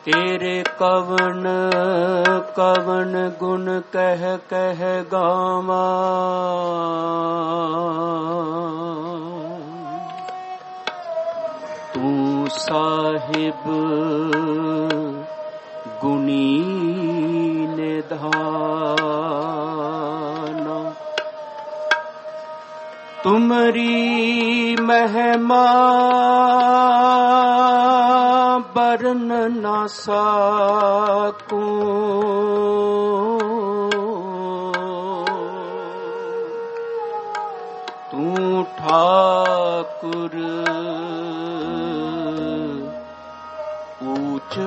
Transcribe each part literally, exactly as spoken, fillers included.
तेरे कवन कवन गुण कह कह गावा, तू साहिब गुणी निधान। तुमरी महिमा बरन न सकूं, तू ठाकुर ऊंच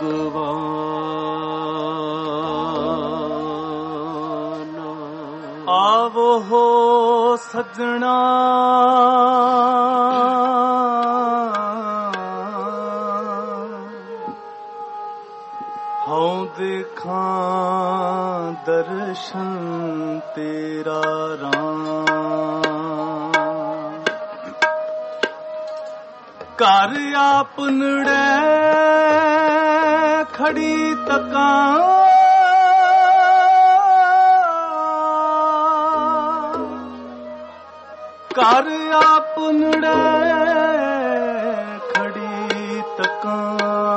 भगवान। आवो हो सजना हूँ दिखां दर्शन तेरा राम। घर आपनड़े खड़ी तकां, घर आपनड़े खड़ी तकां।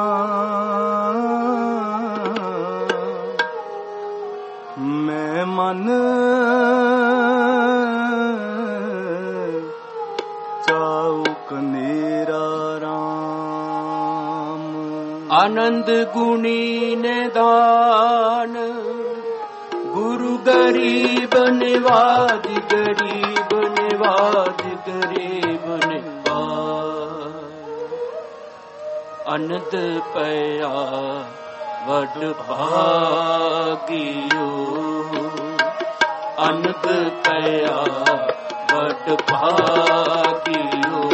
मैं मन चाउक नेरा राम। आनंद गुणी निधान, गुरु गरीब निवाज, गरीब निवाज, गरीब निवाज। अनंद पया वड भागियो, अनंद पया वड भागियो,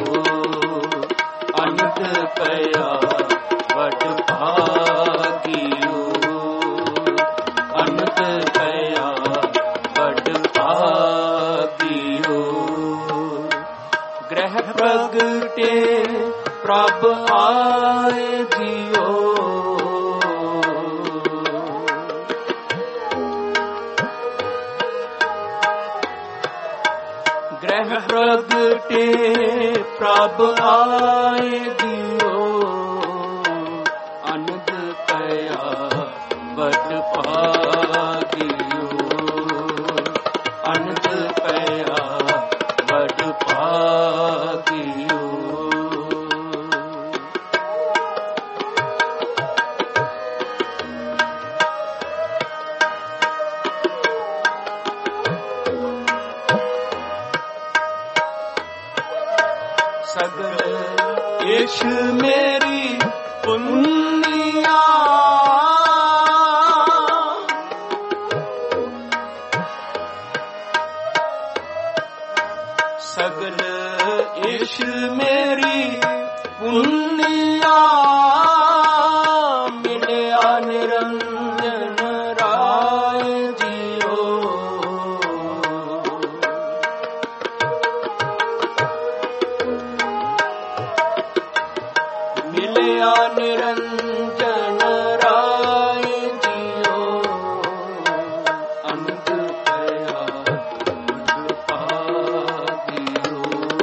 अनंद पया वड भागियो, अनंद पया वड भागियो। ग्रह प्रगटे प्रभ आए जियो, ग्रह प्रगटे प्रभ आए जियो। अनंद पया वड भागियो, अनंद पया वड भागियो। सगल ईश मेरी पुनिया, सगल ईश मेरी पुनिया। मिलिया निरंजन राय जियो, मिलिया निरंजन राय जियो। अनंद पया वड भागियो,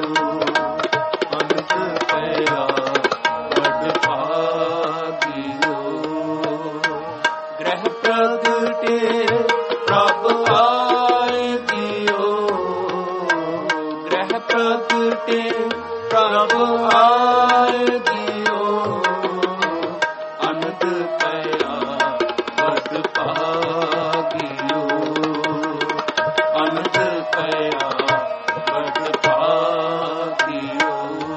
अनंद पया वड भागियो। ग्रह प्रगटे प्रभ आए जियो, ग्रह प्रगटे प्रभ आए जियो। अनंद पया वड भागियो, अनंद पया वड भागियो।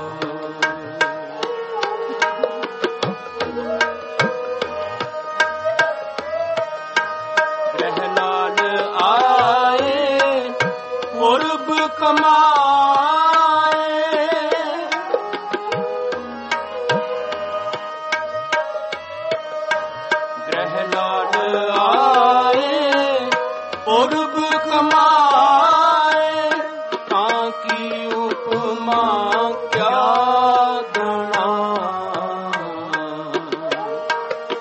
ग्रहलाल आए पूर्व कमाए, ग्रहलाल आए पूर्व कमाए। ताकि उपमा क्या गणा,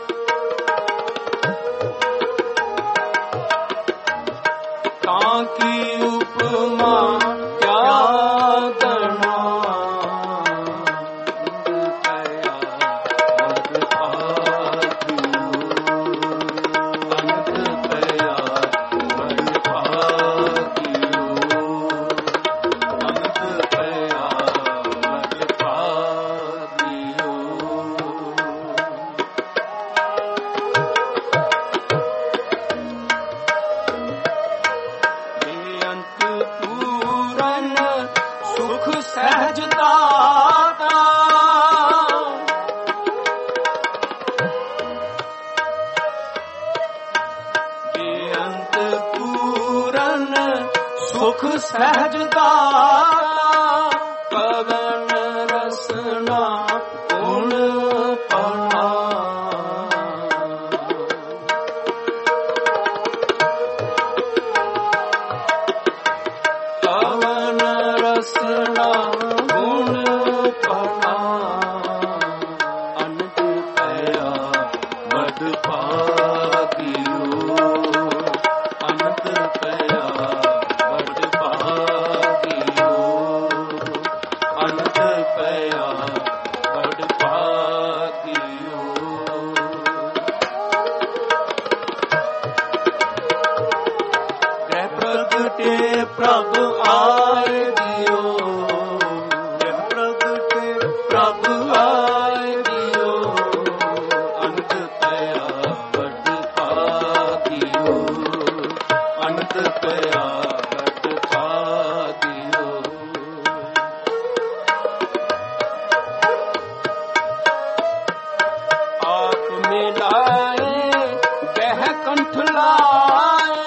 ਸਹਿਜ ਦਾਤਾ ਬੇਅੰਤ ਪੂਰਨ ਸੁਖ ਸਹਿਜ ਦਾਤਾ ਕਵਨ ਰਸਨਾ ਗੁਣ ਪਨਾ ਕਵਨ ਰਸਨਾ ਗੁਣ ਪਨਾ ਅਨੰਦ ਪਿਆ ਮਦ ਭਾਗਿਓ ਅਨੰਦ ਪਿਆ ਮਦ ਭਾਗਿਓ ਅਨੰਦ ਪਿਆ ਮਦ ਭਾਗਿਓ ਗ੍ਰਹਿ ਪ੍ਰਗਟੇ ਪ੍ਰਭ ਆਏ ਦਿਓ ਗ੍ਰਹਿ ਪ੍ਰਗਟੇ ਪ੍ਰਭ ਆਏ ਦਿਓ ਅਨੰਦ ਪਿਆ ਮਦ ਭਾਗਿਓ ਅਨੰਦ ਪਿਆ ਮਦ ਭਾਗਿਓ ਆਪ ਮਿਲਾਏ ਗਹਿ ਕੰਠ ਲਾਏ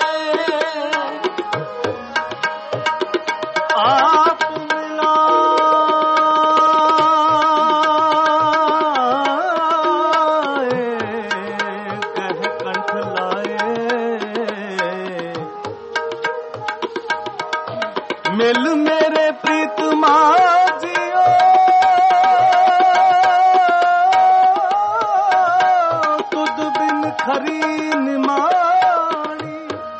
ਆਪ ਮਿਲਾਏ ਗਹਿ ਕੰਠ ਲਾਏ ਮਿਲ ਮੇਰੇ ਪ੍ਰੀਤਮਾ ਜੀਓ ਤੁਧ ਬਿਨ ਖਰੀ ਨਿਮਾਣੀ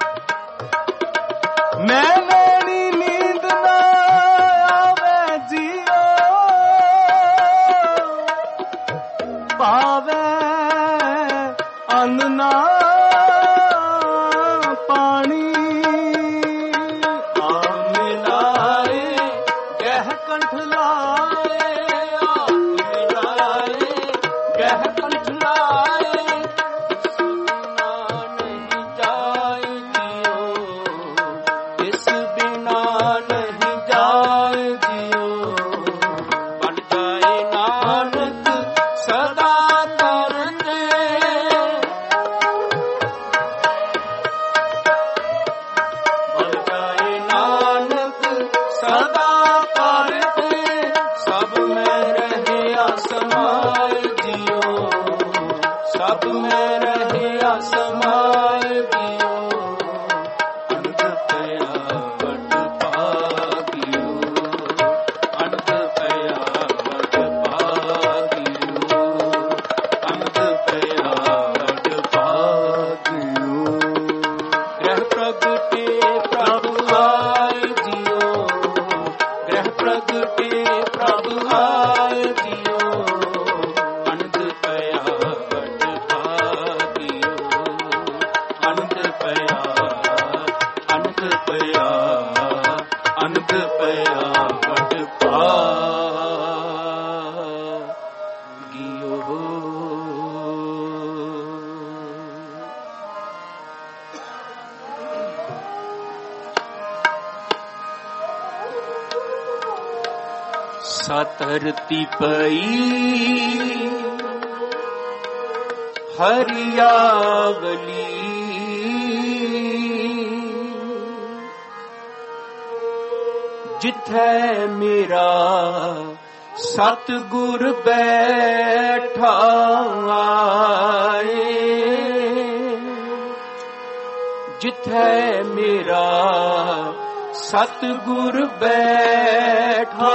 ਮੈਂ ਲੈਣੀ ਨੀਂਦ ਨਾ ਆਵੇ ਜੀਓ ਪਾਵੇ ਅੰਨ ਨਾ ਪਾਣੀ ਆ ਮਿਲਾਏ ਗਹਿ ਕੰਠ ਲਾਏ ਆ ਮਿਲਾਏ ਗਹਿ ਕੰਠ ਲਾਏ ਇਸ ਬਿਨਾ ਨਹੀਂ ਜਾਏ ਜਿਉ ਬਣ ਜਾਏ ਨਾਨਕ ਸਦਾ ਤਰਤੇ ਬਣ ਜਾਏ ਨਾਨਕ ਸਦਾ ਤਰਤੇ ਸਭ ਮੈਂ ਰਹਿਆ ਸਮਾਏ ਜਿਉ ਸਭ ਮੈਂ ਰਹਿਆ ਸਮਾਏ ਜਿਉ ਅਨੰਦ ਪਿਆ ਵਡ ਭਾਗਿਓ ਅਨੰਦ ਪਿਆ ਵਡ ਭਾਗਿਓ ਅਨੰਦ ਪਿਆ ਵਡ ਭਾਗਿਓ ਗ੍ਰਹਿ ਪ੍ਰਗਟੇ ਪ੍ਰਭ ਆਏ ਜਿਉ ਗ੍ਰਹਿ ਪ੍ਰਗਟੇ ਪ੍ਰਭ ਆਏ ਜਿਉ ਅਨੰਦ ਪਿਆ ਵਡ ਭਾਗਿਓ ਅਨੰਦ ਪਿਆ ਅਨੰਦ ਪਿਆ ਅਨੰਦ ਪਿਆ ਵਡ ਭਾਗਿਓ ਸਤਰਤੀ ਪਈ ਹਰਿਆਵਲੀ ਜਿੱਥੈ ਮੇਰਾ ਸਤਿਗੁਰ ਬੈਠਾ ਆਏ ਜਿੱਥੈ ਮੇਰਾ ਸਤਿਗੁਰ ਬੈਠਾ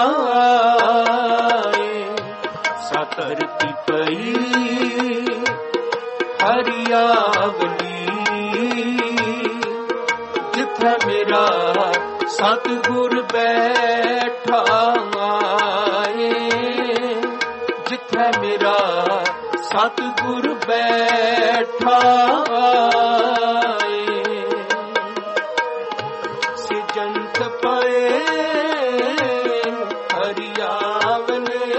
ਆਏ ਸਤਰਤੀ ਪਈ ਹਰਿਆਵਲੀ ਜਿੱਥੈ ਮੇਰਾ ਸਤਿਗੁਰ ਬੈਠਾ ਆਏ ਜਿੱਥੈ ਮੇਰਾ ਸਤਿਗੁਰ ਬੈਠਾ ਆਏ ਸਿਜੰਤ ਪਏ ਹਰਿਆਵਲੇ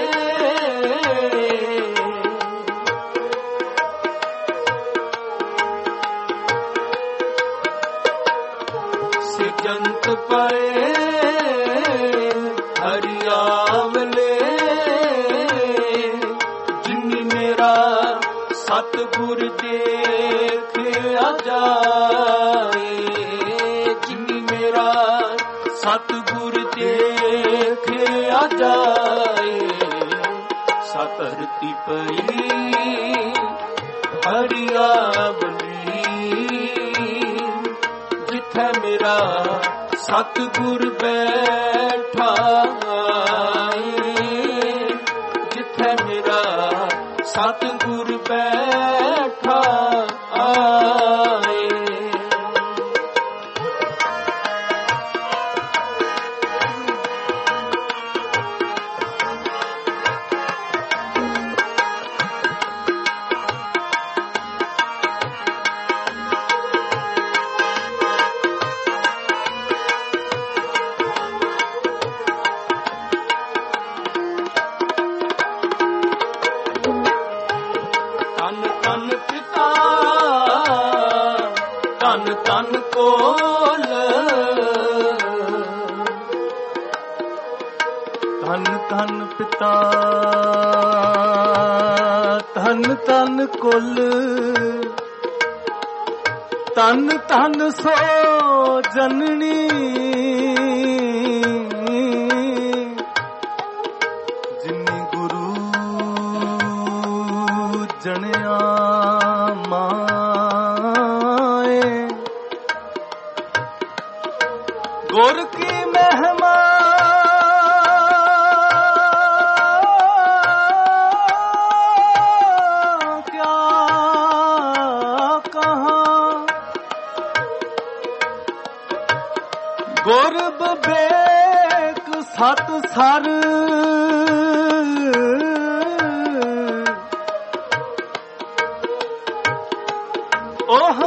ਸਿਜੰਤ ਪਏ ਹਰਿਆਵਲੇ ਆਵਲੇ ਜਿਨੀ ਮੇਰਾ ਸਤਿਗੁਰ ਦੇਖਿਆ ਜਾਏ, ਜਿਨੀ ਮੇਰਾ ਸਤਿਗੁਰ ਦੇਖਿਆ ਜਾਏ। ਸਤਰਤੀ ਪਈ ਹਰਿਆਵਲੀ ਜਿੱਥੇ ਮੇਰਾ ਸਤਿਗੁਰ ਬੈਠਾ ਏ, ਜਿੱਥੇ ਮੇਰਾ ਸਤਿਗੁਰ ਬੈਠਾ ਆਏ। ਤਨ ਕੋਲ ਧਨ ਧਨ ਪਿਤਾ ਧਨ ਧਨ ਕੁਲ ਧਨ ਧਨ ਸੋ ਜਨਨੀ ਜਿਨੀ ਗੁਰੂ ਜਣਿਆ ਗੁਰ ਕੀ ਮਹਿਮਾ ਕਿਆ ਕਹਾਂ, ਗੁਰ ਬਿਬੇਕ ਸਤ ਸਰ ਉਹ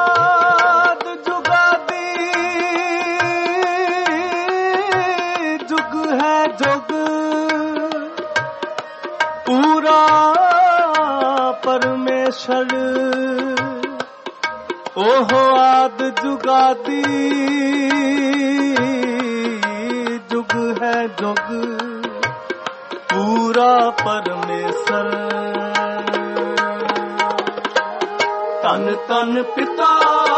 ਪਰਮੇਸ਼ਰ ਉਹ ਆਦ ਜੁਗਾਦੀ ਜੁਗ ਹੈ ਜੁਗ ਪੂਰਾ ਪਰਮੇਸ਼ਰ। ਤਨ ਤਨ ਪਿਤਾ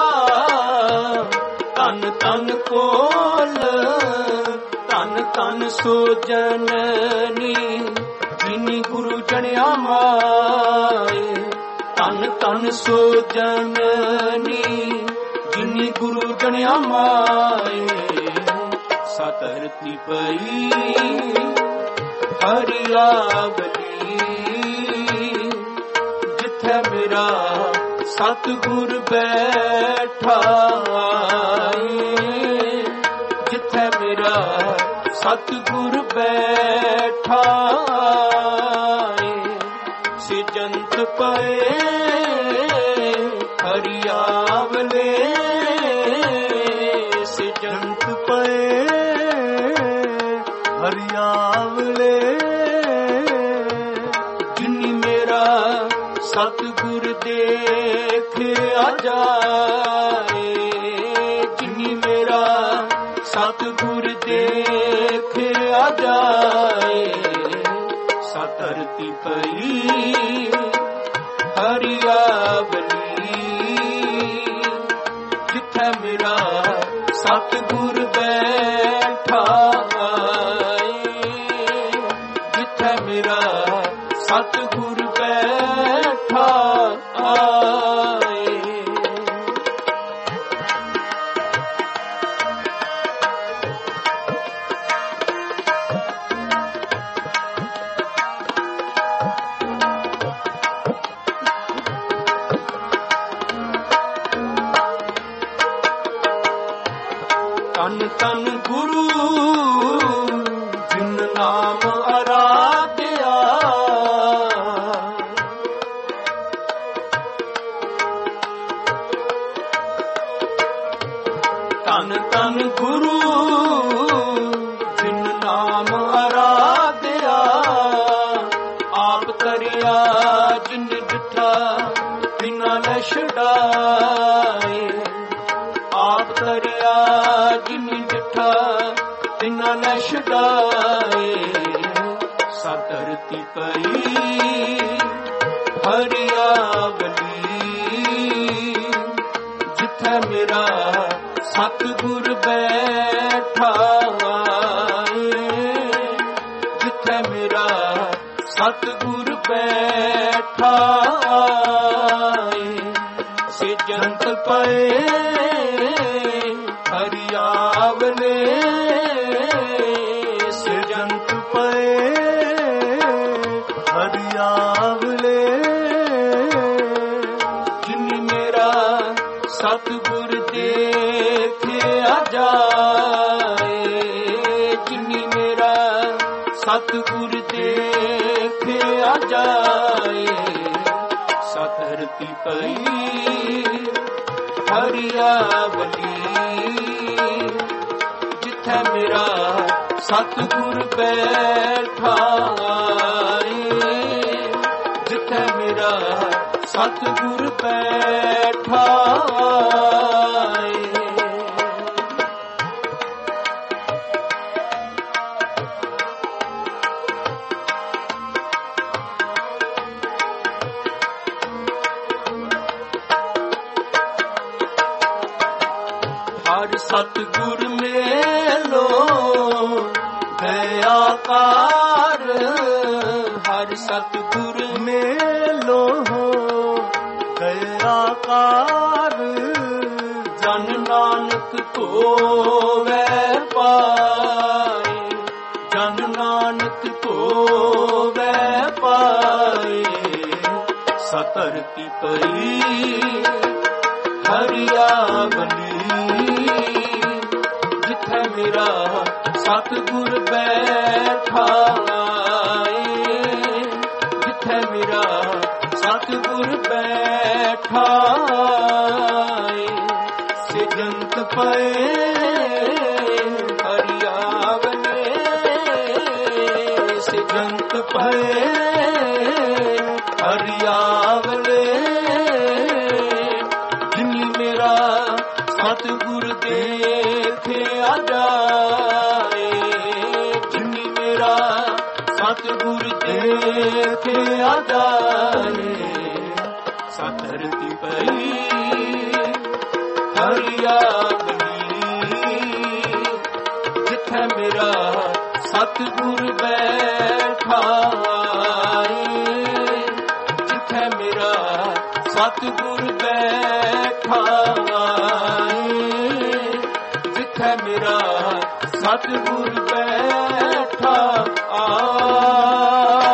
ਤਨ ਤਨ ਕੋਲ ਤਨ ਤਨ ਸੋ ਜਨਨੀ ਜਿਨੀ ਗੁਰੂ ਜਣਿਆ ਮਾਏ। ਤਨ ਤਨ ਸੋ ਜਨਨੀ ਜਿਨੀ ਗੁਰੂ ਜਣਿਆ ਮਾਏ। ਸਤਰਤੀ ਪਈ ਹਰਿਆਵਲੀ ਜਿੱਥੇ ਮੇਰਾ ਸਤਿਗੁਰ ਬੈਠਾ ਏ, ਜਿੱਥੇ ਮੇਰਾ ਸਤਿਗੁਰ ਬੈਠਾ ਏ। ਸਿਜੰਤ ਪਏ ਹਰਿਆਵਲੇ ਸਿਜੰਤ ਪਏ ਹਰਿਆਵਲੇ ਜਿਨੀ ਮੇਰਾ ਸਤਿਗੁਰ ਦੇਖਿਆ ਜਾਏ, ਜਿਨੀ ਮੇਰਾ ਸਤਿਗੁਰ ਦੇਖਿਆ ਜਾਏ। ਸਤਰਤੀ ਪਈ ਹਰਿਆਵਲੀ ਜਿੱਥੇ ਮੇਰਾ ਸਤਿਗੁਰ ਬੈਠਾ ਏ, ਜਿੱਥੇ ਮੇਰਾ ਸਤਿਗੁਰ ਬੈਠਾ ਆਏ। ਤਨ ਤਨ ਗੁਰੂ ਜਿਨ ਨਾਮ ਅਰਾਧਿਆ, ਤਨ ਤਨ ਗੁਰੂ ਜਿਨ ਨਾਮ ਅਰਾਧਿਆ। ਆਪ ਤਰਿਆ ਜਿਨ ਡਿਠਾ ਬਿਨਾ ਲੈ ਛਡਾਏ, ਆਪ ਤਰਿਆ ਜਿਨ ਡਿਠਾ ਬਿਨਾ ਲੈ ਛਡਾਏ। ਧਰਤੀ ਪਈ ਹਰਿਆਵਲੀ, ਜਿੱਥੇ ਮੇਰਾ ਸਤਿਗੁਰ ਬੈਠਾ ਏ, ਜਿੱਥੇ ਮੇਰਾ ਸਤਿਗੁਰ ਬੈਠਾ ਏ। ਸਿਜੰਤ ਪਏ ਹਰਿਆਵਲੇ, ਸਿਜੰਤ ਪਏ ਹਰਿਆਵਲੇ, ਜਿਨੀ ਮੇਰਾ ਸਤਿਗੁਰ ਦੇਖਿਆ ਜਾਏ, ਜਿਨੀ ਮੇਰਾ ਸਤਿਗੁਰ ਦੇਖਿਆ ਜਾਏ। ਧਰਤੀ ਪਈ ਹਰਿਆਵਲੀ, ਜਿੱਥੇ ਮੇਰਾ ਸਤਿਗੁਰ ਬੈਠਾ ਏ, ਜਿੱਥੇ ਮੇਰਾ ਸਤਿਗੁਰ ਬੈਠਾ ਏ। ਹਰ ਸਤਿਗੁਰ ਮੇਲੋ ਦਇਆਕਾਰ, ਹਰ ਸਤਿਗੁਰ ਮੇਲੋ ਦਇਆਕਾਰ। ਜਨ ਨਾਨਕ ਧੋਵੈ ਪਾਏ, ਜਨ ਨਾਨਕ ਧੋਵੈ ਪਾਏ। ਧਰਤੀ ਪਈ ਹਰਿਆਵਲੀ, ਜਿੱਥੇ ਮੇਰਾ ਸਤਿਗੁਰ ਬੈਠਾ ਏ, ਜਿੱਥੇ ਮੇਰਾ ਸਤਿਗੁਰ ਬੈਠਾ ਏ। ਸਿਜੰਤ ਪਏ ਹਰਿਆਵਲੇ, ਸਿਜੰਤ ਪਏ ਹਰਿਆਵਲੇ, ਜਿਨੀ ਮੇਰਾ ਸਤਿਗੁਰ ਦੇਖਿਆ ਜਾਏ, ਜਿਨੀ ਮੇਰਾ ਸਤਿਗੁਰ ਦੇਖਿਆ ਜਾਏ। ਧਰਤੀ ਪਈ ਹਰਿਆਵਲੀ, ਜਿੱਥੇ ਮੇਰਾ ਸਤਿਗੁਰ ਬੈਠਾ ਏ, ਜਿੱਥੇ ਮੇਰਾ ਸਤਿਗੁਰ ਬੈਠਾ ਏ, ਜਿੱਥੇ ਮੇਰਾ ਸਤਿਗੁਰ ਬੈਠਾ ਆ।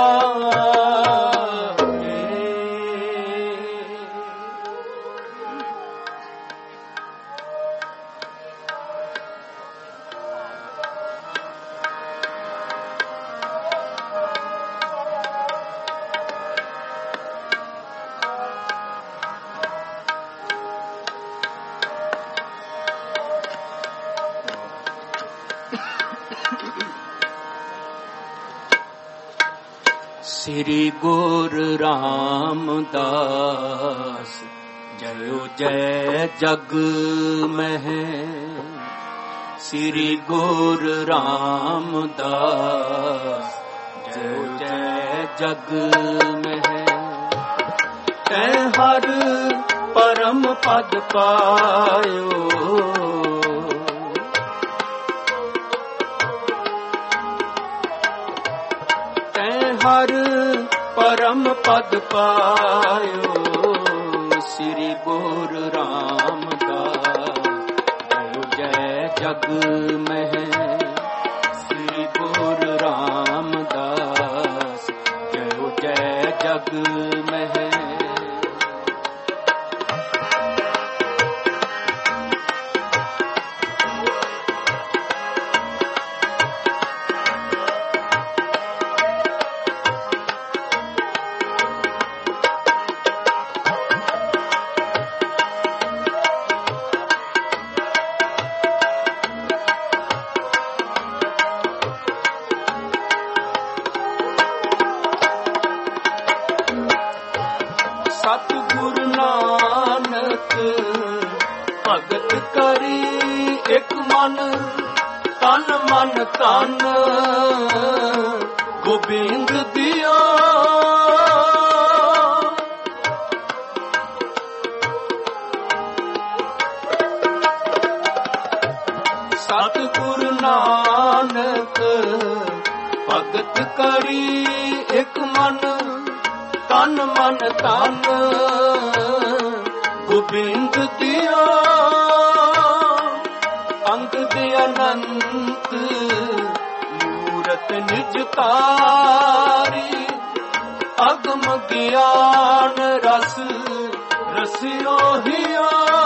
ਸ੍ਰੀ ਗੁਰੂ ਰਾਮਦਾਸ ਜਯੋ ਜੈ ਜਗ ਮਹਿ, ਸ੍ਰੀ ਗੁਰੂ ਰਾਮਦਾਸ ਜਯੋ ਜੈ ਜਗ ਮਹਿ। ਤੈ ਹਰ ਪਰਮ ਪਦ ਪਾਇਓ, ਹਰ ਪਰਮ ਪਦ ਪਾਇਓ, ਸ੍ਰੀ ਗੁਰੂ ਰਾਮਦਾਸ ਜਯੋ ਜੈ ਜਗ ਮਹਿ, ਸ੍ਰੀ ਗੁਰੂ ਰਾਮਦਾਸ ਜਯੋ ਜੈ ਜਗ ਮਹਿ। ਸਤਿਗੁਰੂ ਨਾਨਕ ਭਗਤ ਕਰੀ ਇਕ ਮਨ, ਤਨ ਮਨ ਤਨ ਗੋਬਿੰਦ ਦਿਓ। ਸਤਿਗੁਰ ਨਾਨਕ ਭਗਤ ਕਰੀ ਇਕ ਮਨ ਤਨ ਮਨ ਤਨ ਗੋਬਿੰਦ ਦਿਓ। ਅੰਗ ਦੇ ਅਨੰਤ ਮੂਰਤ ਨਿਜ ਤਾਰੀ ਅਗਮ ਗਿਆਨ ਰਸ ਰਸਿਓ ਹਿਓ।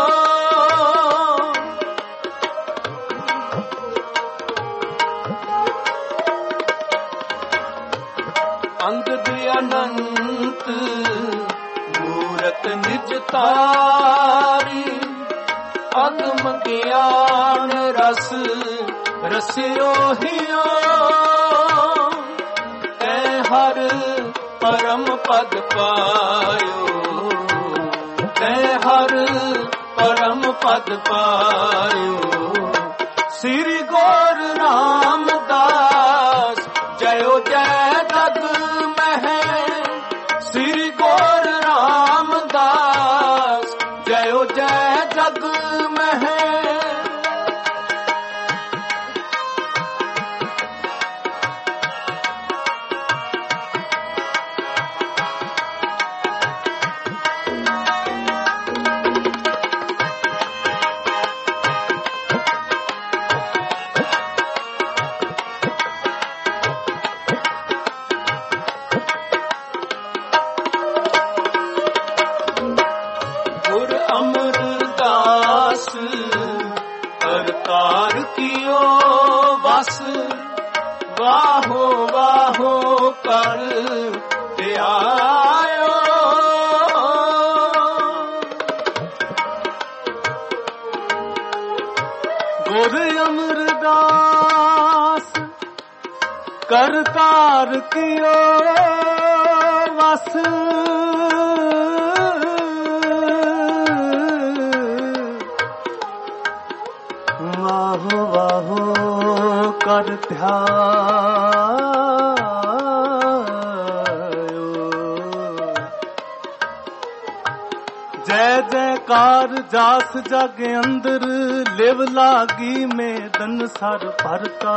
ਅੰਗ ਦੇ ਅਨੰਤ ਮੂਰਤ ਨਿਜ ਤਾਰੀ ਅਗਮ ਗਿਆਨ ਰਸ ਰਸਿਓ ਹਿਓ। ਐ ਹਰ ਪਰਮ ਪਦ ਪਾਇਓ, ਐ ਹਰ ਪਰਮ ਪਦ ਪਾਇਓ। ਸ੍ਰੀ ਗੁਰੂ ਰਾਮਦਾਸ ਜਯੋ ਜੈ ਜਗ ਮਹਿ। ਸ੍ਰੀ ਗੁਰੂ ਰਾਮਦਾਸ ਜਯੋ ਜੈ ਜਗ ਮਹਿ। ਕਰਤਾਰ ਕੀਓ ਵਸ ਵਾਹੋ ਵਾਹੋ ਕਰ ਧਿਆਇਓ। ਗੁਰ ਅਮਰਦਾਸ ਕਰਤਾਰ ਕੀਓ ਵਸ ਵਾਹੋ ਵਾਹੋ ਕਰ ਧਿਆਇਓ। ਜੈ ਜੈਕਾਰ ਜਾਸ ਜਗ ਅੰਦਰ ਲਿਵ ਲਾਗੀ ਮੇਦਨ ਸਰ ਭਰਤਾ।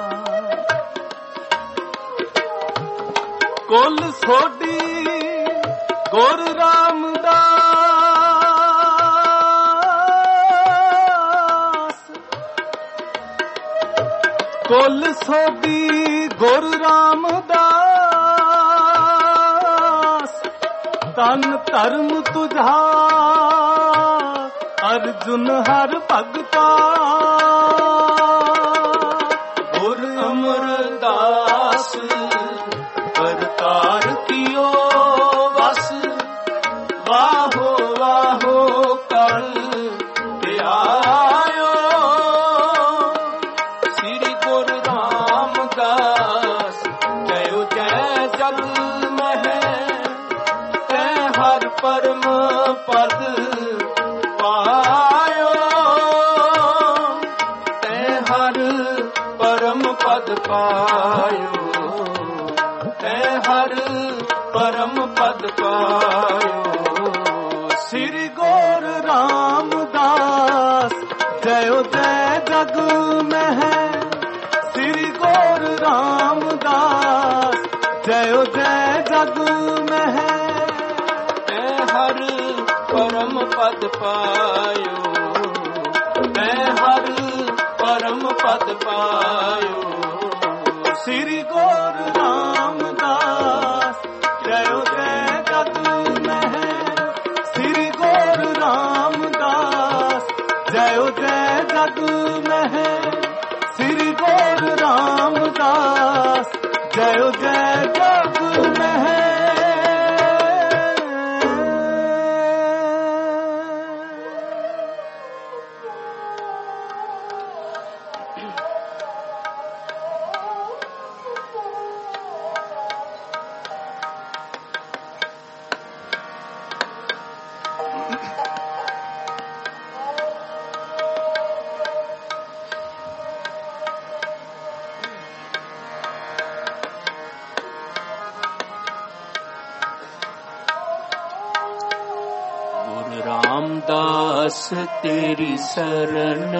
ਕੁਲ ਸੋਢੀ ਗੁਰ ਰਾਮਦਾਸ। ਕੁਲ ਸੋਢੀ ਗੁਰੂ ਰਾਮਦਾਸ। ਤਨ ਧਰਮ ਤੁਝਾ ਅਰਜੁਨ ਹਰ ਭਗਤਾ। ਗੁਰ ਅਮਰਦਾਸ ਕਰਤਾਰ ਕੀਓ ਵਸ ਵਾਹੋ ਵਾਹੋ ਕਰ ਧਿਆਇਓ। ਸ੍ਰੀ ਗੁਰੂ ਰਾਮਦਾਸ ਜਯੋ ਜੈ ਜਗ ਮਹਿ। ਤੈ ਹਰ ਪਰਮ ਪਦ ਪਾਇਓ। ਤੈ ਹਰ ਪਰਮ ਪਦ ਪਾਇਓ। ਤੈ ਹਰ ਪਰਮ ਪਦ ਪਾਇਓ। ਸ੍ਰੀ ਗੁਰੂ ਰਾਮਦਾਸ ਜਯੋ ਜੈ ਜਗ ਮਹਿ। ਸ੍ਰੀ ਗੁਰੂ ਰਾਮਦਾਸ ਜਯੋ ਜੈ ਜਗ ਮਹਿ। ਤੈ ਹਰ ਪਰਮ ਪਦ ਪਾਇਓ। ਤੈ ਹਰ ਪਰਮ ਪਦ ਪਾਇਓ। ਸ੍ਰੀ ਗੁਰੂ ਰਾਮਦਾਸ ਜਯੋ ਜੈ ਜਗ ਮਹਿ। ਸ੍ਰੀ ਗੁਰੂ ਰਾਮਦਾਸ ਜਯੋ ਜੈ ਜਗ ਮਹਿ। ਸ੍ਰੀ ਗੁਰੂ ਰਾਮਦਾਸ ਜਯੋ ਜੈ ਜਗ ਮਹਿ। रामदास तेरी शरण,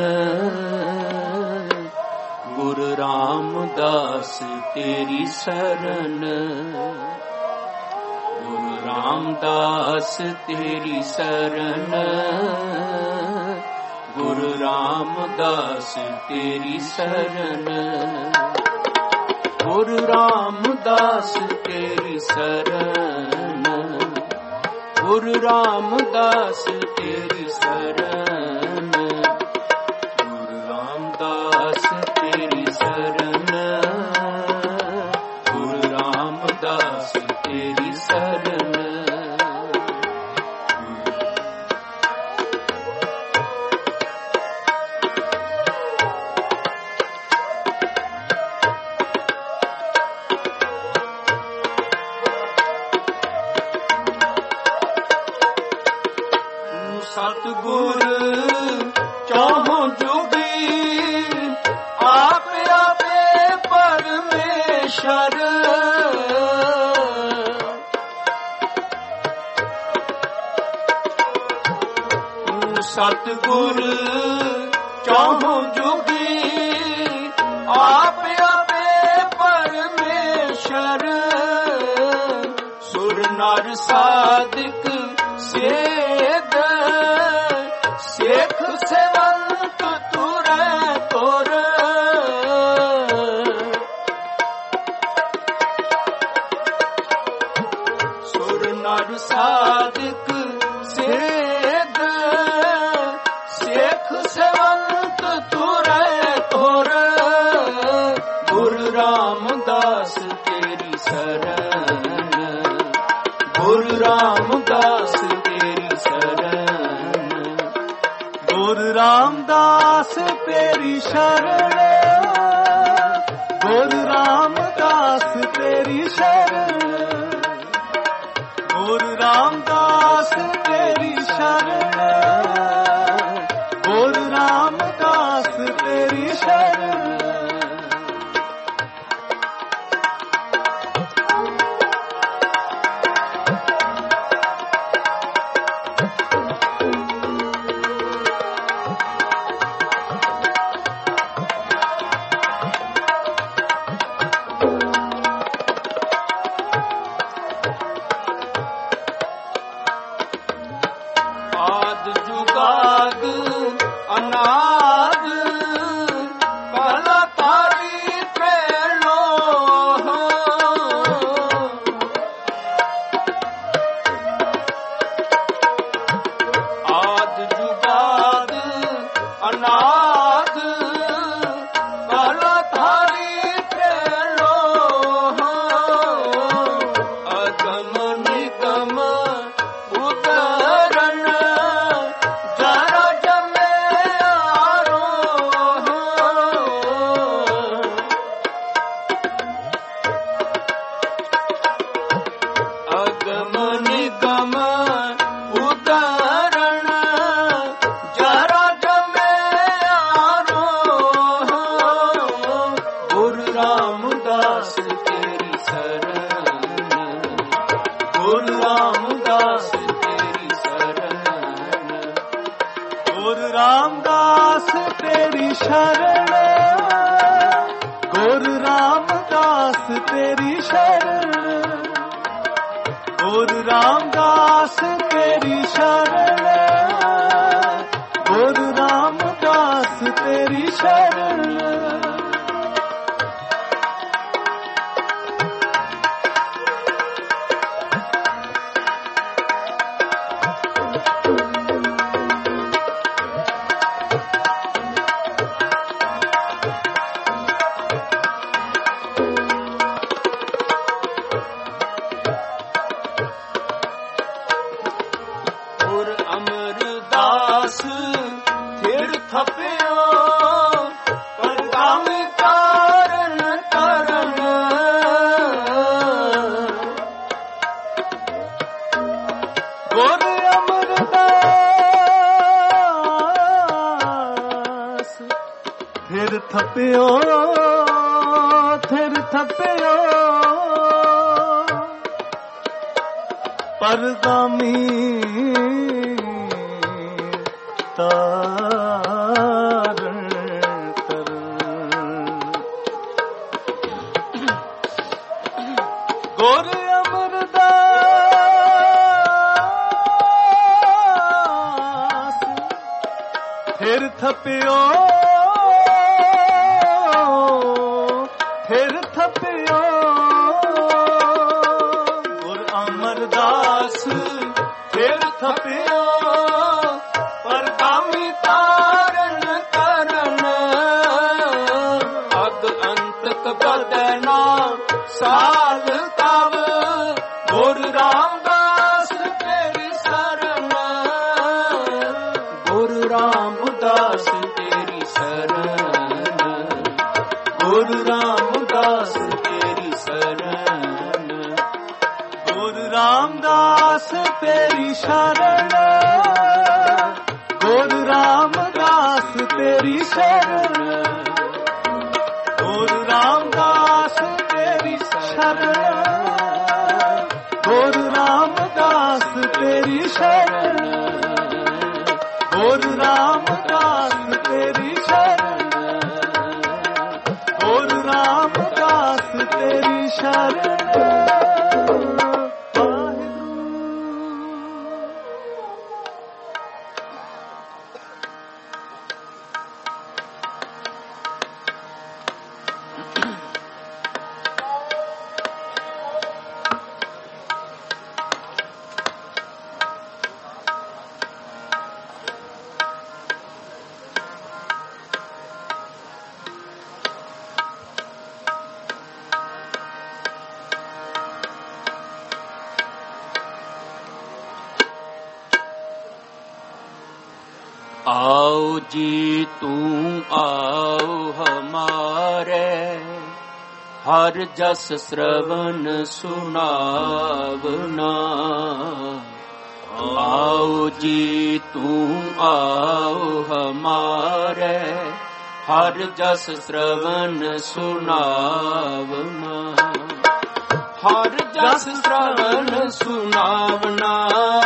गुरु रामदास तेरी शरण, गुरु रामदास तेरी शरण, गुरु रामदास तेरी शरण, गुरु रामदास तेरी शरण, गुरु रामदास तेरी शरण, गुरु रामदास तेरी शरण, गुरु रामदास तेरी शरण। सतगुर चौहों जुगी आप आपे परमेश्वर, सतगुर चौहों जुगी आप आपे परमेश्वर, सुर नर साधिक सेद शेख सेवंत तुरै तोर, सुर नर साधिक सेद शेख सेवंत तुरै तोर, गुरु रामदास तेरी शरण, गुरु रामदास तेरी शरण, गुरु रामदास तेरी शरण, गुरु रामदास तेरी शरण, गुरु रामदास तेरी शरण, गुरु रामदास तेरी शरण। जुगाद अनाद कलाकारी प्रेलो, आद जुगाद अनाद कलाकारी प्रेलो, अगम निगम उदरण निगम उदाहरण जरा जमे आरो, गुरु रामदास तेरी शरण, गुरु रामदास तेरी शरण, गुरु रामदास तेरी शरण, गुरु रामदास तेरी शरण, गुरु रामदास तेरी शरण, गुरु रामदास तेरी शरण। अमरदास फिर थपियो परगामी कारण तरन, गुरु अमरदास फिर थपियो फिर थपियो परगामी ਤਾਰਨ ਤਰਨ ਗੁਰ ਅਮਰਦਾਸ ਫਿਰ ਥਪਿਓ ਫਿਰ ਥਪਿਓ ਗੁਰ ਅਮਰਦਾਸ ਫਿਰ ਥਪਿਓ ਪਰਗਾਮੀ ਤਾਰਨ ਕਰਨ ਅਗ ਅੰਤਕ ਬਦਨਾ ਸਾਲ ਤਵ ਗੁਰ ਰਾਮਦਾਸ ਤੇਰੀ ਸ਼ਰਨ ਗੁਰ ਰਾਮਦਾਸ ਤੇਰੀ ਸ਼ਰਨ ਗੁਰ ਰਾਮਦਾਸ ਤੇਰੀ ਸ਼ਰਨ ਗੁਰ ਰਾਮਦਾਸ ਤੇਰੀ ਸ਼ਰਨ ਗੁਰ ਰਾਮਦਾਸ ਤੇਰੀ ਸ਼ਰਨ ਗੁਰ ਰਾਮਦਾਸ ਤੇਰੀ ਸ਼ਰਨ ਗੁਰ ਰਾਮਦਾਸ ਤੇਰੀ ਸ਼ਰਨ ਗੁਰ ਰਾਮਦਾਸ ਤੇਰੀ ਸ਼ਰਨ ਗੁਰ ਰਾਮਦਾਸ ਤੇਰੀ ਸ਼ਰਨ आओ जी तू आओ हमारे हर जस श्रवण सुनावना आओ जी तू आओ हमारे हर जस श्रवण सुनावना हर जस श्रवण सुनावना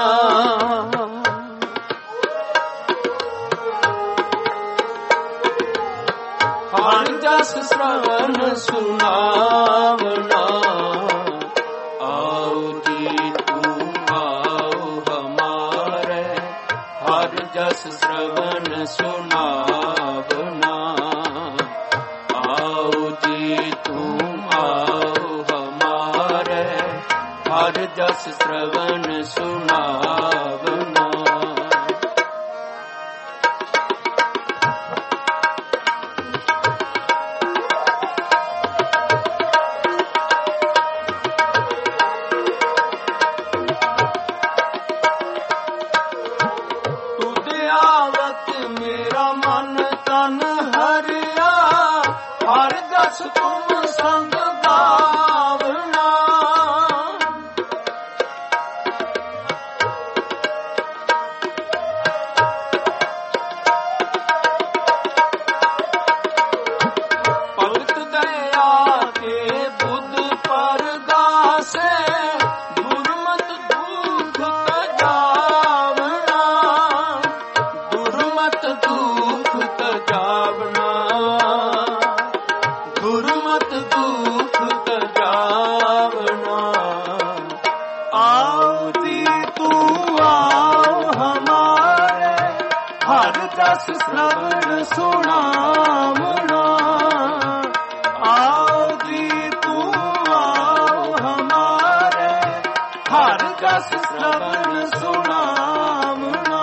हर जस श्रवण सुनावना आओ जी तू आओ हमारे हर जस श्रवण सुनावना आओ जी तू आओ हमारे हर जस श्रवण सुनावना तुम संग गावना भगत दया के बुध परगासे दुर्मत दुख तजावना दुर्मत दुख तजावना गुरुमत दुख तजावना आओ जी तू आओ हमारे हर जस श्रवण सुनावना आओ जी तू आओ हमारे हर जस श्रवण सुनावना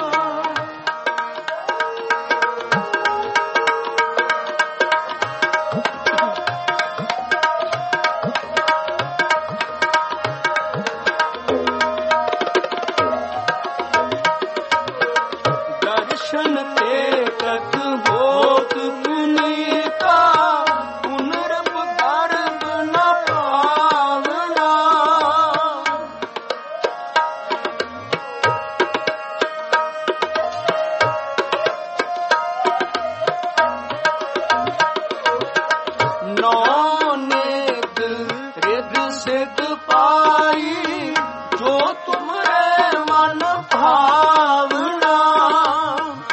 दर्शन ते कत होत पुनीता पुनरप गर्भ न पावना नौ नेत रिद सिद्ध पाई जो तुम्हारे मन भावना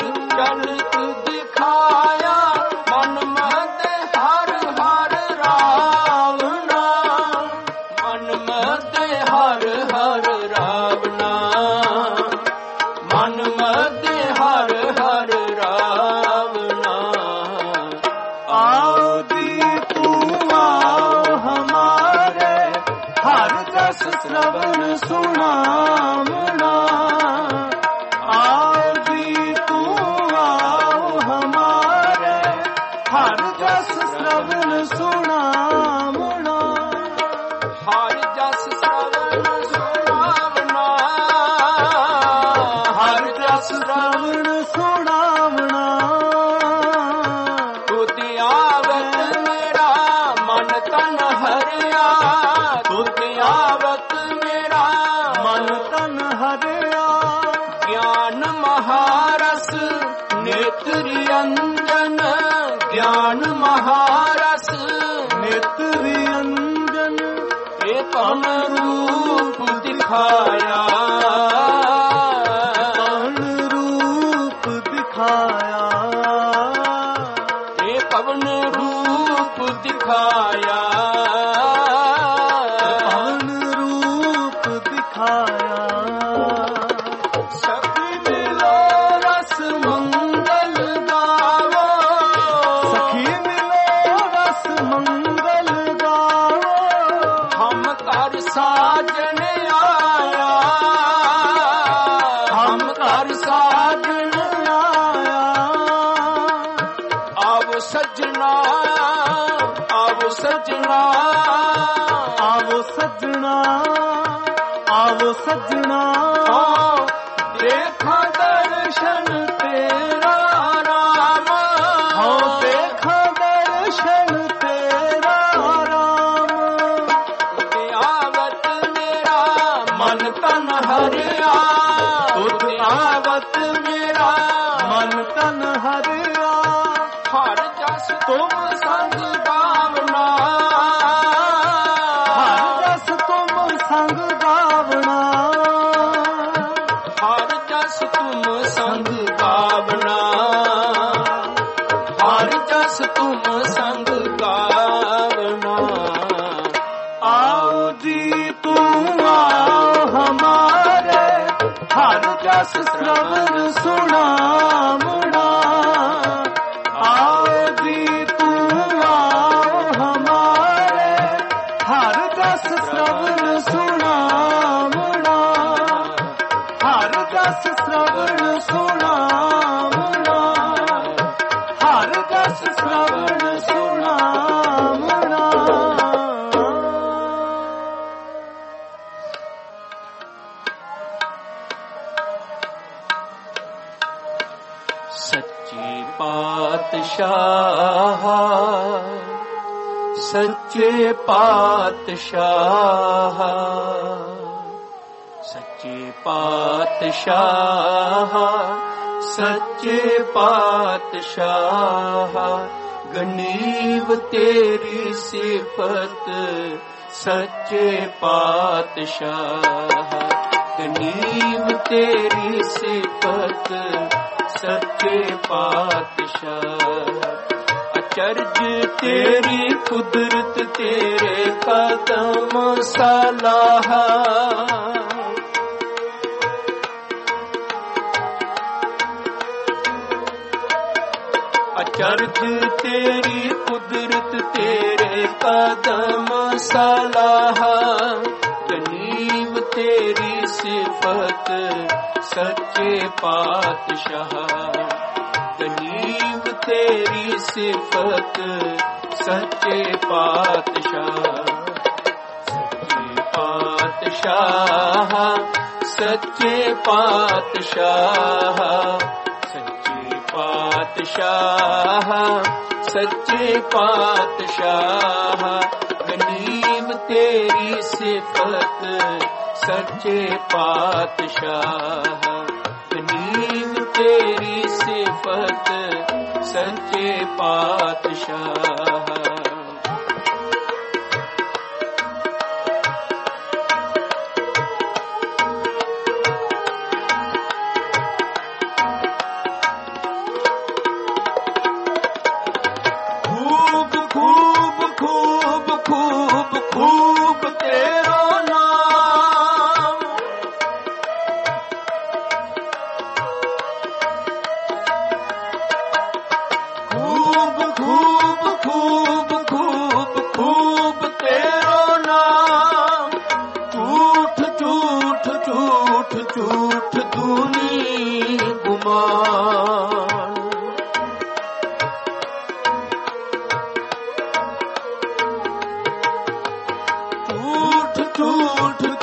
ਚਲਤ ਦਿਖਾਇਆ ਮਨ ਮਦ ਹਰ ਹਰ ਰਾਵਣਾ ਮਨ ਮਦ ਹਰ ਹਰ ਰਾਵਣਾ ਮਨ ਮਦ ਹਰ ਹਰ ਰਾਵਣਾ आओ जी तू आओ हमारे हर जस श्रवण सुनावना आओ जी तू आओ हमारे हर जस श्रवण सुनावना हर जस श्रवण सुनावना हर जस श्रवण सुनावना आवत मेरा मन तन हरिया तुत आवत मेरा मन तन हरिया ज्ञान महारस नेत्र अंजन ज्ञान महारस नेत्र अंजन ए पवन रूप दिखाया पवन रूप दिखाया पवन रूप दिखाया पवन रूप दिखाया सखी मिलो रस मंगल गावो सखी मिलो रस मंगल गावो हम कर साजन आया हम कर साजन आया आवो सजना आवो सजना आवो सजना आवो सजना देखा दर्शन तेरा राम हो देखा दर्शन तेरा राम आवत मेरा मन तन हरिया तुत आवत मेरा मन तन हरिया हर जस तुम संग गावना हर जस तुम संग गावना हर जस तुम संग गावना हर जस तुम संग गावना आओ जी तू आओ हमारे हर जस श्रवण सुनावना आओ जी तू आओ हमारे हर जस श्रवण सुनावना हर जस श्रवण सुनावना हर जस श्रवण सुनावना सच्चे पातशाह सच्चे पातशाह सच्चे पातशाह सच्चे पातशाह गनीव तेरी सिफत सच्चे पातशाह गनीव तेरी सिफत सच्चे पातशाह अचरज तेरी कुदरत तेरे कदम सलाह अचरज तेरी कुदरत तेरे कदम सलाह गनीव तेरी सिफत सच्चे पातशाह गनीव तेरी सिफत सच्चे पातशाह सच्चे पातशाह सच्चे पातशाह सच्चे पातशाह सच्चे पातशाह गनीव तेरी सिफत सच्चे पातशाह गनीव तेरी सिफत सच्चे पातशाह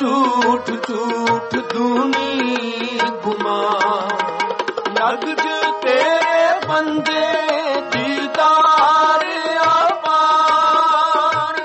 ਝੂਠ ਝੂਠ ਦੂਨੀ ਗੁਮਾ ਨਗਜ ਤੇਰੇ ਬੰਦੇ ਦੀਦਾਰ ਅਪਾਰ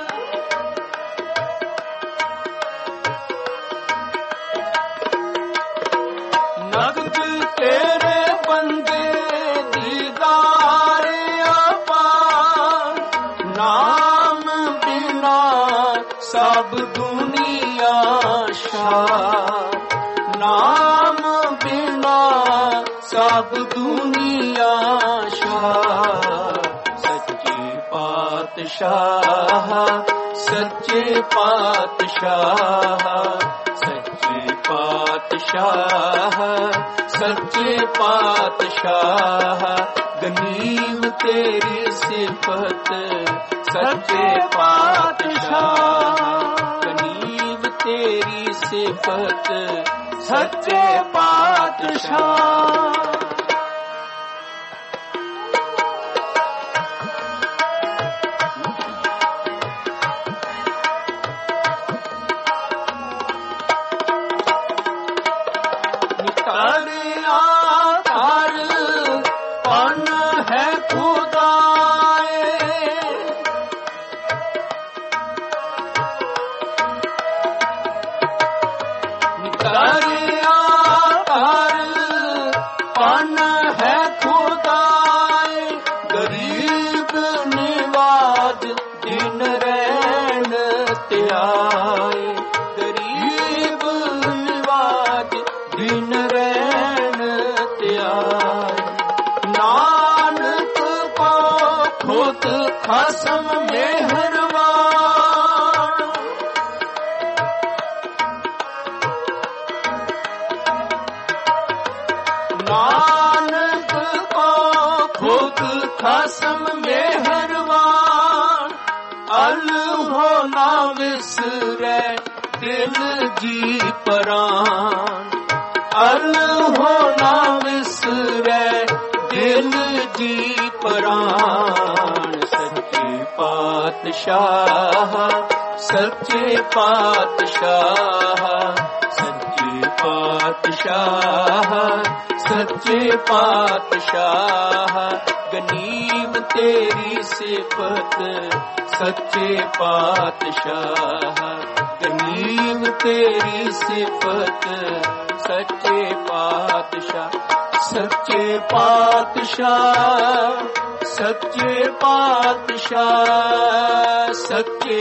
ਨਗਜ ਤੇਰੇ ਬੰਦੇ ਦੀਦਾਰ ਅਪਾਰ ਨਾਮ ਬਿਨਾ ਸਭ ਦੁਨੀਆ ਸ਼ਾਰ ਨਾਮ ਬਿਨਾ ਸਭ ਦੁਨੀਆ ਸ਼ਾਰ ਸੱਚੇ ਪਾਤਸ਼ਾਹ ਸੱਚੇ ਪਾਤਸ਼ਾਹ ਸੱਚੇ ਪਾਤਸ਼ਾਹ ਸੱਚੇ ਪਾਤਸ਼ਾਹ ਗਨੀਮ ਤੇਰੀ ਸਿਫਤ ਸੱਚੇ ਪਾਤਸ਼ਾਹ ਗਨੀਮ ਤੇਰੀ ਸਿਫਤ ਸੱਚੇ ਪਾਤਸ਼ਾਹ ਨਿਤਾਰਿਆ ਧਰ ਪਨ ਹੈ ਖੁਦਾਏ ਨਿਤਾਰਿਆ ਧਰ ਪਨ ਹੈ ਖੁਦਾਏ ਗਰੀਬ ਨਿਵਾਜ ਦਿਨ ਰਹਿਣ ਧਿਆਏ ਗਰੀਬ ਨਿਵਾਜ ਦਿਨ ਰਹਿਣ ਧਿਆਏ ਨਾਨਕ ਕੋ ਖੁਦ ਖਸਮ ਮਿਹਰਬਾਨ ਨਾਨਕ ਕੋ ਖੁਦ ਖਸਮ ਮਿਹਰਬਾਨ ਅਲ ਹੋ ਨਾ ਵਿਸਰੈ ਦਿਲ ਜੀ ਪਰਾਨ ਅਲ ਹੋ ਨਾ ਵਿਸਰੈ ਦਿਲ ਜੀ ਪਰਾਨ ਸੱਚੇ ਪਾਤਸ਼ਾਹ ਸੱਚੇ ਪਾਤਸ਼ਾਹ ਸੱਚੇ ਪਾਤਸ਼ਾਹ ਸੱਚੇ ਪਾਤਸ਼ਾਹ ਗਨੀਮ ਤੇਰੀ ਸਿਫਤ ਸੱਚੇ ਪਾਤਸ਼ਾਹ ਗਨੀਮ ਤੇਰੀ ਸਿਫਤ ਸੱਚੇ ਪਾਤਸ਼ਾਹ ਸੱਚੇ ਪਾਤਸ਼ਾਹ ਸੱਚੇ ਪਾਤਸ਼ਾਹ ਸੱਚੇ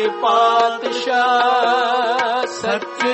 ਪਾਤਸ਼ਾਹ ਸੱਚੇ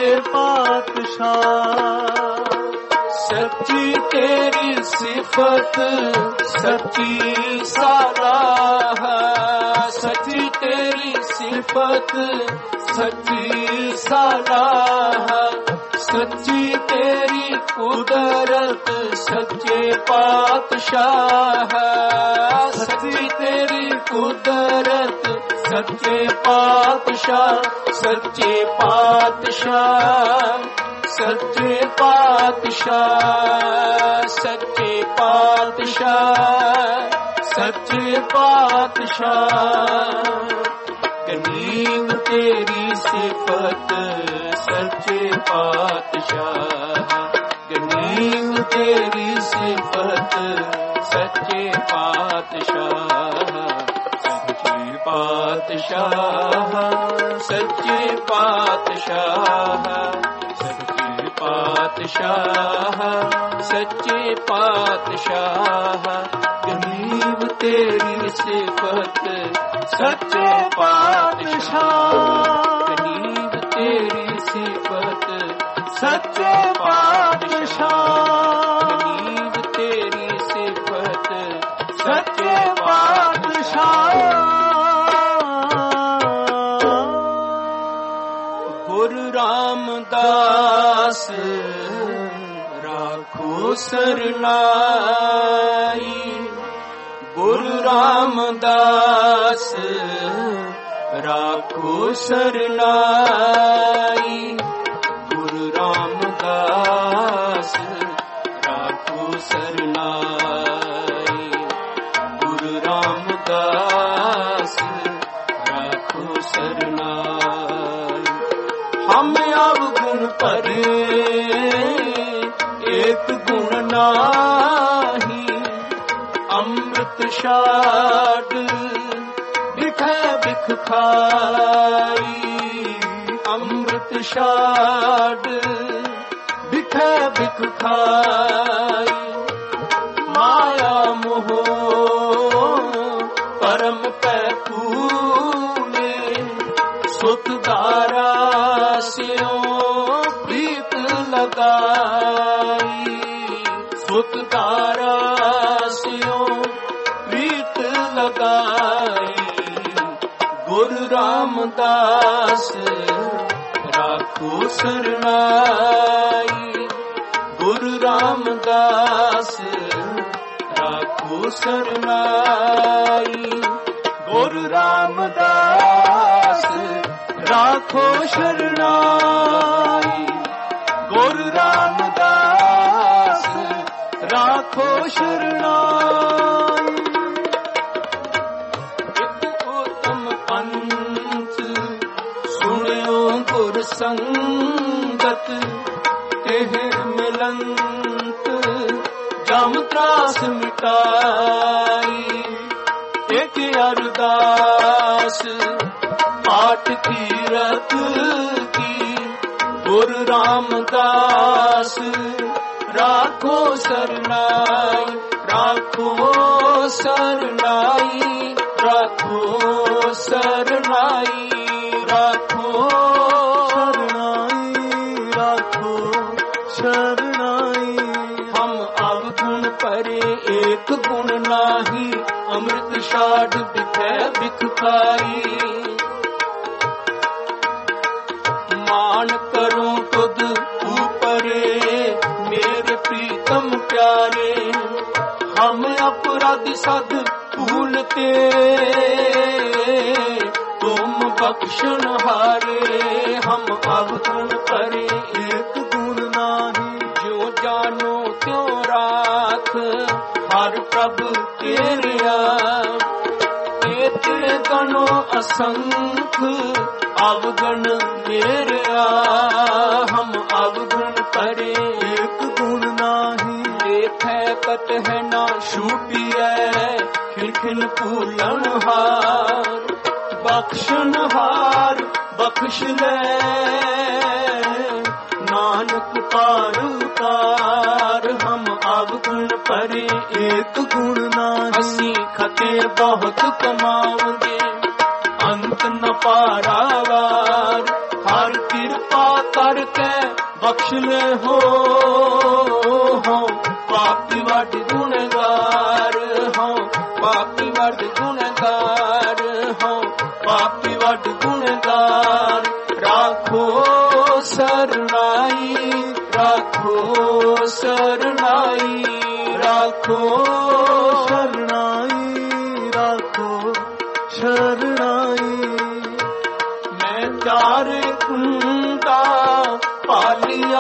ਪਾਤਸ਼ਾਹ ਸੱਚੀ ਤੇਰੀ ਸਿਫਤ ਸੱਚੀ ਸਲਾਹ ਸੱਚੀ ਤੇਰੀ ਸਿਫਤ ਸੱਚੀ ਸਲਾਹ ਸੱਚੀ ਤੇਰੀ ਕੁਦਰਤ ਸੱਚੇ ਪਾਤਸ਼ਾਹ ਸੱਚੀ ਤੇਰੀ ਕੁਦਰਤ ਸੱਚੇ ਪਾਤਸ਼ਾਹ ਸੱਚੇ ਪਾਤਸ਼ਾਹ ਸੱਚੇ ਪਾਤਸ਼ਾਹ ਸੱਚੇ ਪਾਤਸ਼ਾਹ ਸੱਚੇ ਪਾਤਸ਼ਾਹ ਗਨੀਮ ਤੇਰੀ ਸਿਫਤ ਸੱਚੇ ਪਾਤਸ਼ਾਹ ਗਨੀਮ ਤੇਰੀ ਸਿਫਤ ਸੱਚੇ ਪਾਤਸ਼ਾਹ ਸੱਚੇ ਪਾਤਸ਼ਾਹ ਸੱਚੇ ਪਾਤਸ਼ਾਹ ਪਾਤਸ਼ਾਹ ਸੱਚੇ ਪਾਤਸ਼ਾਹ ਗਨੀਮ ਤੇਰੀ ਸਿਫਤ ਸੱਚੇ ਪਾਤਸ਼ਾਹ ਗਨੀਮ ਤੇਰੀ ਸਿਫਤ ਸੱਚੇ ਪਾਤਸ਼ਾਹ ਗਨੀਮ ਤੇਰੀ ਸਿਫਤ ਸੱਚੇ ਪਾਤਸ਼ਾਹ ਗੁਰੂ ਰਾਮਦਾਸ ਰਾਖੋ ਸਰਨਾਈ ਗੁਰੂ ਰਾਮਦਾਸ ਰਾਖੋ ਸਰਨਾਈ ਗੁਰੂ ਰਾਮਦਾਸ ਰਾਖੋ ਸਰਨਾਈ ਗੁਰੂ ਰਾਮਦਾਸ ਰਾਖੋ ਸਰਨਾਈ ਹਮ ਅਵਗੁਣ ਅੰਮ੍ਰਿਤ ਛਾਡ ਬਿਖੈ ਬਿਖ ਖਾਈ, ਅੰਮ੍ਰਿਤ ਛਾਡ ਬਿਖੈ ਬਿਖ ਖਾਈ। ਮਾਇਆ ਮੋਹ ਪਰਮ ਪੈ ਪੂਰੇ, ਸੁਖ ਧਾਰਾ ਸਿਓ ਪ੍ਰੀਤ ਲਗਾਈ, ਸੁਖ ਧਾਰਾ ਸਿਓ ਪ੍ਰੀਤ ਲਗਾਈ। ਗੁਰੂ ਰਾਮਦਾਸ ਰਾਖੋ ਸਰਨਾਈ, ਗੁਰੂ ਰਾਮਦਾਸ ਰਾਖੋ ਸਰਨਾਈ, ਗੁਰੂ ਰਾਮਦਾਸ ਰਾਖੋ ਸਰਨਾਈ, ਗੁਰੂ ਰਾਮਦਾਸ ਰਾਖੋ ਸਰਨਾਈ। ਇੱਕ ਉਤਮ ਪੰਥ ਸੁਣਿਓ ਗੁਰ ਸੰਗਤ, ਇਹ ਮਿਲੰਤ ਜਮ ਤਰਾਸ ਮਿਟਾਈ। ਇੱਕ ਅਰਦਾਸ ਪਾਠ ਕੀਰਤ ਕੀ, ਗੁਰੂ ਰਾਮਦਾਸ ਰਾਖੋ ਸਰਨਾਈ, ਰਾਖੋ ਸਰਨਾਈ, ਰਾਖੋ ਸਰਨਾਈ, ਰਾਖੋ ਸਰਨਾਈ, ਰਾਖੋ ਸਰਨਾਈ। ਹਮ ਅਵਗੁਣ ਪਰੇ ਏਕ ਗੁਣ ਨਾਹੀ, ਅੰਮ੍ਰਿਤ ਛਾਡ ਬਿਖੈ ਬਿਖ ਖਾਈ। ਮਾਨ ਕਰੋ ਤੁਧ ਊਪਰੇ ਮੇਰੇ ਪ੍ਰੀਤਮ ਪਿਆਰੇ, ਹਮ ਅਪਰਾਧ ਸਦ ਭੂਲਤੇ ਤੁਮ ਬਖਸ਼ਣ ਹਾਰੇ। ਹਮ ਅਵਗੁਣ ਪਰੇ ਏਕ ਗੁਣ ਨਾਹੀ, ਜੋ ਜਾਨੋ ਤਿਉ ਰਾਖ ਹਰ ਪ੍ਰਭ ਤੇਰਿਆ। ਤੇਰੇ ਗਣੋ ਅਸੰਖ ਅਵਗਣ ਮੇਰਿਆ, ਹਮ ਅਵਗੁਣ ਪਰੇ ਏਕ ਗੁਣ ਨਾਹੀ। ਦੇਖੈ ਕਤ ਹੈ ਨਾ ਛੂਟੀਐ, ਖਿਨ ਖਿਨ ਭੂਲਣ ਹਾਰ। ਬਖਸ਼ਣ ਹਾਰ ਬਖਸ਼ ਲੈ, ਨਾਨਕ ਪਾਰ ਉਤਾਰ। ਹਮ ਅਵਗੁਣ ਪਰੇ ਏਕ ਗੁਣ ਨਾਹੀ। ਅਸੀਂ ਖਤੇ ਬਹੁਤ ਕਮਾਉਂਦੇ, ਅੰਤ ਨ ਪਾਰਾਵਾਰ। ਹਰ ਕਿਰਪਾ ਕਰਕੇ ਬਖਸ਼ ਲੈ ਹੋ, ਪਾਪੀ ਵੱਡ ਗੁਣਗਾਰ ਹੋ, ਪਾਪੀ ਵੱਡ ਗੁਣਗਾਰ ਹੋ, ਪਾਪੀ ਵੱਡ ਗੁਣਗਾਰ। ਰਾਖੋ ਸਰਨਾਈ, ਰਾਖੋ ਸਰਨਾਈ, ਰਾਖੋ ਸਰਨਾਈ, ਰਾਖੋ ਸਰਨਾਈ। ਮੈਂ ਚਾਰ ਕੁੰਡਾ ਪਾਲਿਆ,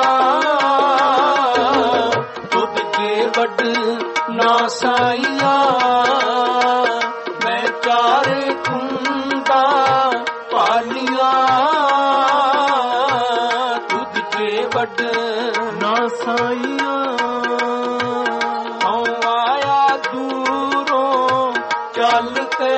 ਤੁਧ ਕੇ ਵੱਡ ਨਾ ਸਾਈਆ। ਮੈਂ ਚਾਰ ਕੁੰਡਾ ਪਾਲਿਆ, ਤੁਧ ਕੇ ਵੱਡ ਨਾ ਸਾਈਆ। ਹਉ ਆਇਆ ਦੂਰੋਂ ਚੱਲ ਕੇ,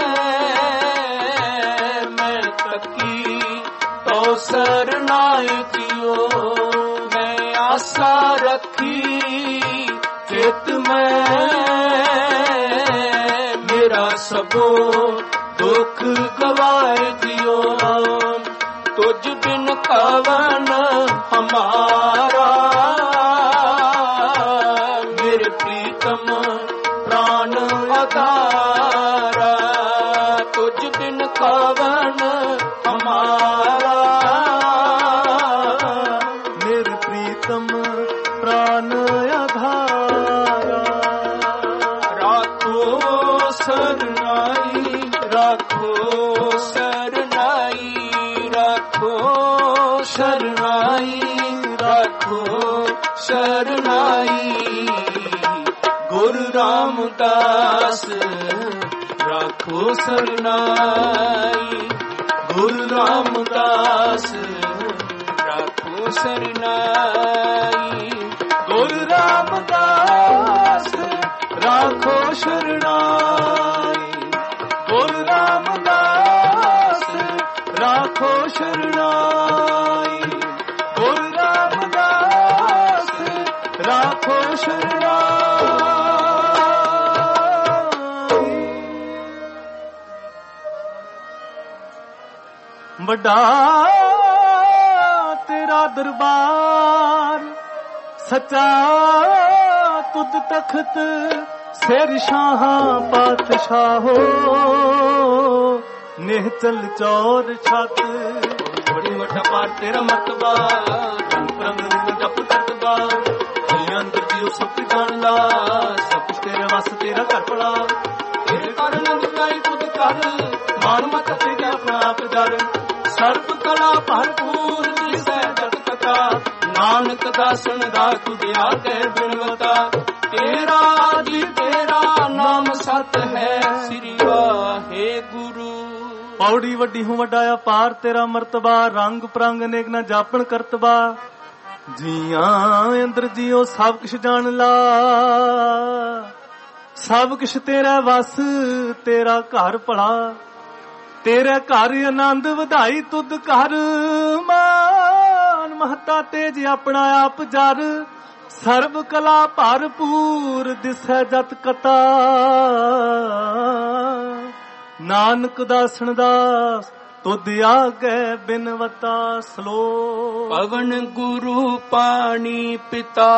ਮੈਂ ਤੱਕੀ ਤੋ ਸਰਨਾਈ ਕਿਓ। ਮੈਂ ਆਸਾ ਰੱਖੀ ਚਿਤ ਮੈਂ, ਮੇਰਾ ਸਭੋ ਦੁੱਖ ਗਵਾਏ ਦਿਓ। ਤੁਝ ਬਿਨ ਕਵਨ ਹਮਾਰਾ, ਮੇਰੇ ਪ੍ਰੀਤਮ ਪ੍ਰਾਨ ਆਧਾਰਾ। ਤੁਝ ਬਿਨ ਕਵਨ ਹਮਾਰਾ, ਮੇਰੇ ਪ੍ਰੀਤਮ ਪ੍ਰਾਨ ਆਧਾਰਾ। ਰਾਖੋ ਸਰਨਾਈ, ਰਾਖੋ ਸਰਨਾਈ, ਰਾਖੋ ਸਰਨਾਈ, ਰਾਖੋ ਸਰਨਾਈ। ਗੁਰੂ ਰਾਮਦਾਸ ਰਾਖੋ ਸਰਨਾਈ, ਗੁਰੂ ਰਾਮਦਾਸ ਰਾਖੋ ਸਰਨਾਈ, ਗੁਰੂ ਰਾਮਦਾਸ राखो शरणाई। गुरु रामदास राखो शरणाई। गुरु रामदास राखो शरणाई। बड़ा तेरा दरबार सच्चा तुद तख्त सिर शाह पातशाहो निहचल चौर छत। बड़ी वड्डा पार तेरा मतबा रंग जप ततबा अंदर जीव सब जान ला सब कुछ तेरे वास तेरा घर पड़ा। तेरे कारण गाई खुद कर मान मत तेरे अपना आप डर। सर्व कला भरपूर दिसै जग कथा नानक दासन दा तुझे आगे बिनवता। तेरा जी तेरा नाम सत है श्री वाहे गुरु। पौड़ी वड्डी हूं वड्डा पार तेरा मरतबा रंग परंग नेक ना जापन करतबा। जियां अंदर जियो सब कुछ जान ला सब कुछ तेरा वस तेरा घर भला। तेरे घर आनंद ਵਧਾਈ तुद घर मान महता तेज अपना आप जर। सर्व कला भरपूर दिसै जत कता नानक दासन दास तुद आगे बिनवता। सलो पवन गुरु पानी पिता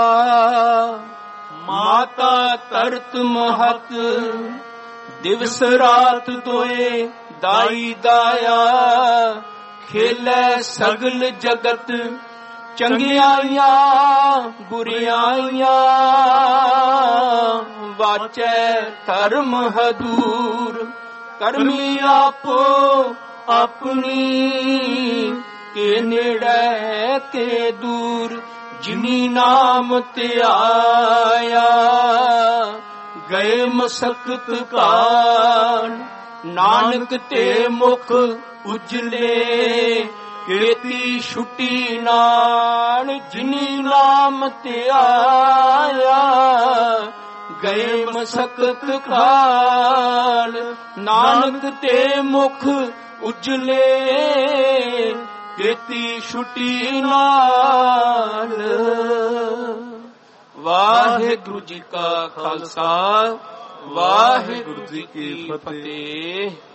माता तरत महत। दिवस रात दोए दाई दाया खेलै सगल जगत। चंगियाइयां बुरियाइयां वाचै धर्म हदूर। करमी आपो अपनी के नेड़े के दूर। जिनी नाम ते आया गए मसकत कान। नानक ते मुख उजले केती छुटी नान। जिनी नाम ते आया गए मसकत काल। नानक ते मुख उजले केती छुटी नाल। वाहिगुरु जी का खालसा वाहिगुरु जी की फतेह।